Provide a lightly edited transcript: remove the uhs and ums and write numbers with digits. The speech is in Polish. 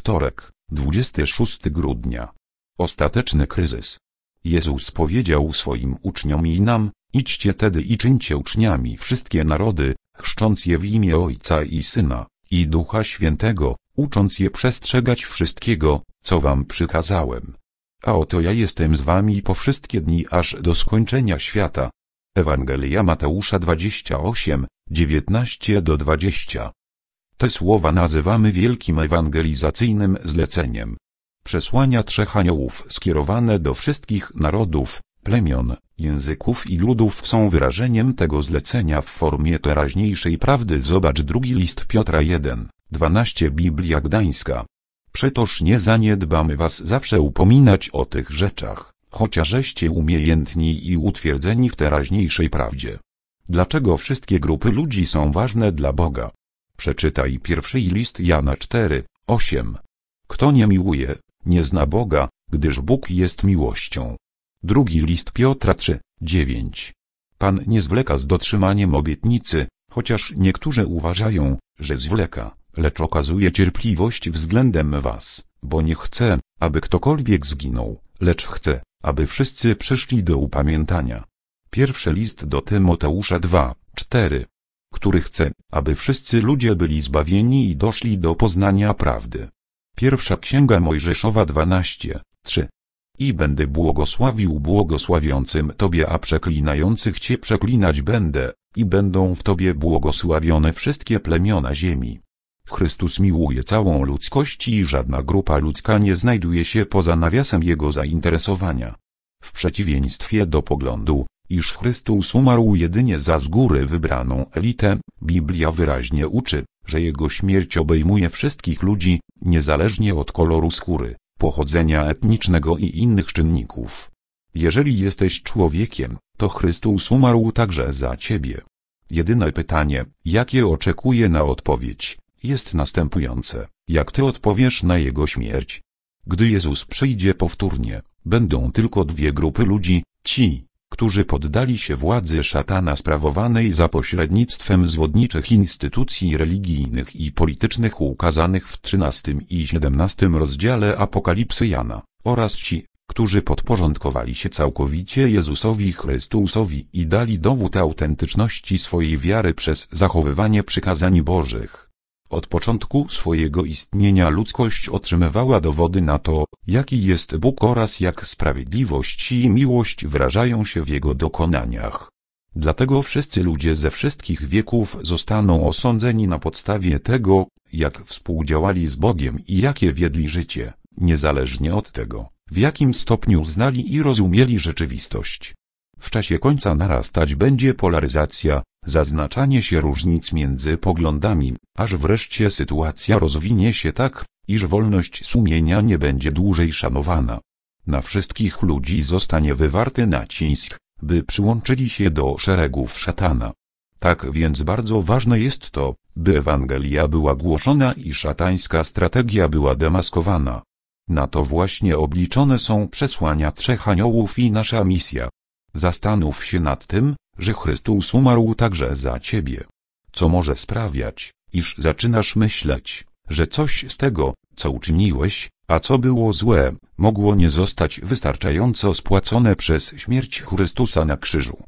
Wtorek, 26 grudnia. Ostateczny kryzys. Jezus powiedział swoim uczniom i nam: idźcie tedy i czyńcie uczniami wszystkie narody, chrzcząc je w imię Ojca i Syna, i Ducha Świętego, ucząc je przestrzegać wszystkiego, co wam przykazałem. A oto ja jestem z wami po wszystkie dni aż do skończenia świata. Ewangelia Mateusza 28, 19-20. Te słowa nazywamy wielkim ewangelizacyjnym zleceniem. Przesłania trzech aniołów skierowane do wszystkich narodów, plemion, języków i ludów są wyrażeniem tego zlecenia w formie teraźniejszej prawdy. Zobacz drugi list Piotra 1, 12. Biblia Gdańska. Przetoż nie zaniedbamy was zawsze upominać o tych rzeczach, chociażeście umiejętni i utwierdzeni w teraźniejszej prawdzie. Dlaczego wszystkie grupy ludzi są ważne dla Boga? Przeczytaj pierwszy list Jana 4, 8. Kto nie miłuje, nie zna Boga, gdyż Bóg jest miłością. Drugi list Piotra 3, 9. Pan nie zwleka z dotrzymaniem obietnicy, chociaż niektórzy uważają, że zwleka, lecz okazuje cierpliwość względem was, bo nie chce, aby ktokolwiek zginął, lecz chce, aby wszyscy przyszli do upamiętania. Pierwszy list do Tymoteusza 2, 4. Który chce, aby wszyscy ludzie byli zbawieni i doszli do poznania prawdy. Pierwsza Księga Mojżeszowa 12, 3. I będę błogosławił błogosławiącym Tobie, a przeklinających Cię przeklinać będę, i będą w Tobie błogosławione wszystkie plemiona ziemi. Chrystus miłuje całą ludzkość i żadna grupa ludzka nie znajduje się poza nawiasem Jego zainteresowania. W przeciwieństwie do poglądu, iż Chrystus umarł jedynie za z góry wybraną elitę, Biblia wyraźnie uczy, że Jego śmierć obejmuje wszystkich ludzi, niezależnie od koloru skóry, pochodzenia etnicznego i innych czynników. Jeżeli jesteś człowiekiem, to Chrystus umarł także za ciebie. Jedyne pytanie, jakie oczekuję na odpowiedź, jest następujące: jak ty odpowiesz na Jego śmierć? Gdy Jezus przyjdzie powtórnie, będą tylko dwie grupy ludzi: ci, którzy poddali się władzy szatana sprawowanej za pośrednictwem zwodniczych instytucji religijnych i politycznych ukazanych w 13 i 17 rozdziale Apokalipsy Jana, oraz ci, którzy podporządkowali się całkowicie Jezusowi Chrystusowi i dali dowód autentyczności swojej wiary przez zachowywanie przykazań Bożych. Od początku swojego istnienia ludzkość otrzymywała dowody na to, jaki jest Bóg oraz jak sprawiedliwość i miłość wyrażają się w Jego dokonaniach. Dlatego wszyscy ludzie ze wszystkich wieków zostaną osądzeni na podstawie tego, jak współdziałali z Bogiem i jakie wiedli życie, niezależnie od tego, w jakim stopniu znali i rozumieli rzeczywistość. W czasie końca narastać będzie polaryzacja, zaznaczanie się różnic między poglądami, aż wreszcie sytuacja rozwinie się tak, iż wolność sumienia nie będzie dłużej szanowana. Na wszystkich ludzi zostanie wywarty nacisk, by przyłączyli się do szeregów szatana. Tak więc bardzo ważne jest to, by Ewangelia była głoszona i szatańska strategia była demaskowana. Na to właśnie obliczone są przesłania trzech aniołów i nasza misja. Zastanów się nad tym, że Chrystus umarł także za ciebie. Co może sprawiać, iż zaczynasz myśleć, że coś z tego, co uczyniłeś, a co było złe, mogło nie zostać wystarczająco spłacone przez śmierć Chrystusa na krzyżu.